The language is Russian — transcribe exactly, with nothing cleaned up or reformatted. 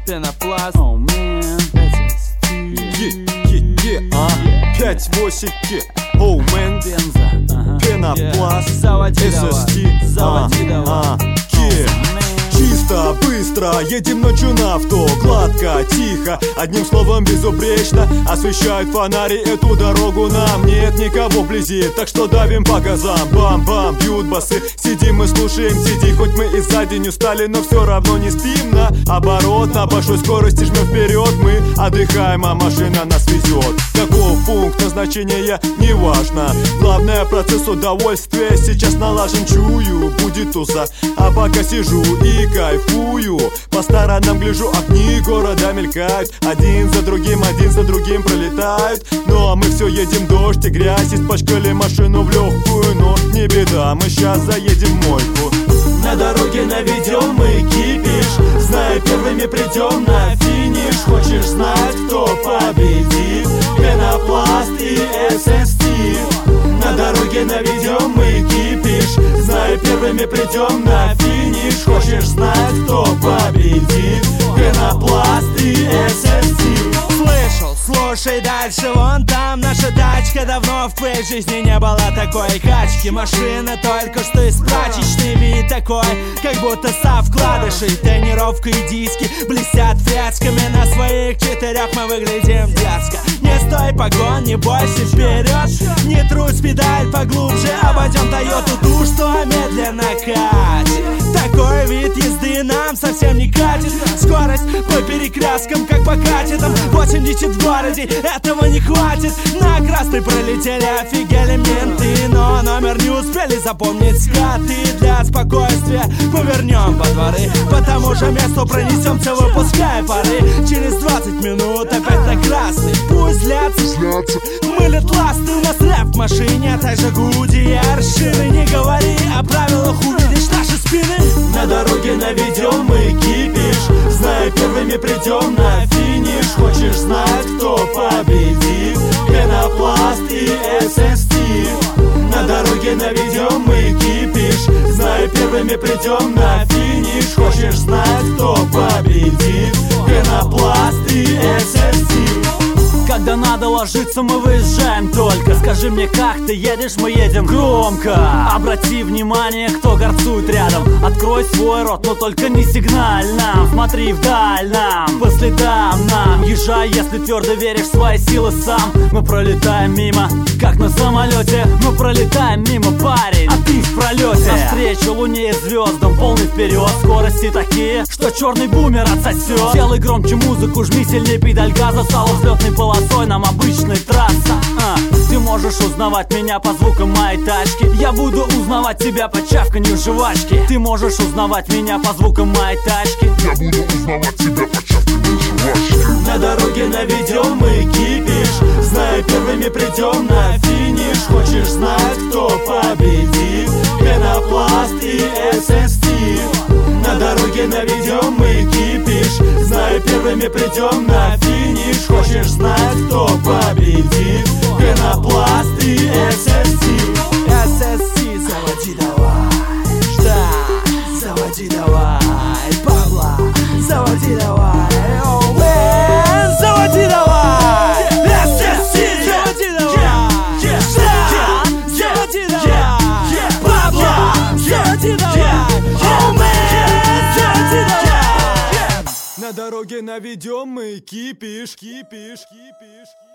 пенопласт. Oh, man. пять восемь ки, оу мэн, пенопласт, Заводи эс эс ти, давай, заводи давай. Чисто, быстро, едем ночью на авто. Гладко, тихо, одним словом безупречно. Освещают фонари эту дорогу нам. Нет никого вблизи, так что давим по газам. Бам-бам, бьют басы, сидим и слушаем сиди. Хоть мы и за день устали, но все равно не спим. Наоборот, на большой скорости жмем вперед. Мы отдыхаем, а машина нас везет. Каков пункт назначения, неважно. Главное, процесс удовольствия сейчас налажен. Чую, будет туза, а пока сижу и кайфую. По сторонам гляжу, огни города мелькают. Один за другим, один за другим пролетают. Ну а мы все едем, дождь и грязь. Испачкали машину в легкую, но не беда, мы сейчас заедем в мойку. На дороге наведем мы кипиш, зная, первыми придем на финиш. Хочешь знать, кто победит? Пенопласт и эс эс ти. На дороге наведем мы кипиш, зная, первыми придем на финиш. Хочешь знать, кто победит? Пенопласт и эс эс ти. Слышал, слушай дальше, вон там наша тачка. Давно в твоей жизни не было такой качки. Машина только что из прачечной, вид такой, как будто со вкладышей. Тонировка и диски блестят фряцками. На своих четырех мы выглядим дерзко. Не стой, погон, не бойся, вперед. Не трусь, педаль поглубже. Обойдем Тойоту ту, что медленно катит. Такой вид езды нам совсем не катит. Скорость по перекресткам, как по катетам. восемьдесят в городе, этого не хватит. На красный пролетели, офигели менты. Но номер не успели запомнить скаты. Для спокойствия повернем во дворы. По тому же месту пронесемся, выпуская пары. Через двадцать минут опять на красный. Пусть злятся, мылят ласты. У нас рэп в машине, а также гудиер шины. Не говори о правилах, увидишь наши спины. На дороге наведем мы кипиш, зная, первыми придем на финиш. Хочешь знать, кто победит? Пенопласт и эс эс ти. На дороге наведем мы кипиш, зная, первыми придем на финиш. Хочешь знать, кто победит? Пенопласт и эс эс ти. Когда надо ложиться, мы выезжаем только. Скажи мне, как ты едешь, мы едем громко. Обрати внимание, кто горцует рядом. Открой свой рот, но только не сигнально. Смотри вдаль нам, по следам нам. Езжай, если твердо веришь в свои силы сам. Мы пролетаем мимо, как на самолете. Мы пролетаем мимо, парень, а ты в пролете. Навстречу луне и звездам, полный вперед. Скорости такие, что черный бумер отсосет. Делай громче музыку, жми сильнее педаль газа. Стала взлетной полосой нам обычная трасса. а, Ты можешь узнавать меня по звукам моей тачки. Я буду узнавать тебя по чавканью жвачки. Ты можешь узнавать меня по звукам моей тачки. Я буду узнавать тебя по чавканью жвачки. На дороге наведем мы кипиш, зная, первыми придем на финиш. Хочешь знать, кто победит? Пенопласт и эс эс ти. На дороге наведем мы кипиш, зная, первыми придем на финиш. Хочешь знать, кто победит? Пенопласт и эс эс ти. эс эс ти, заводи давай. Да, заводи давай. Павла, заводи давай. Оу, мэн, заводи давай. эс эс ти, заводи давай. Да, заводи давай. Павла, заводи давай. Оу, мэн, заводи давай. На дороге наведем мы кипиш, кипиш, кипиш.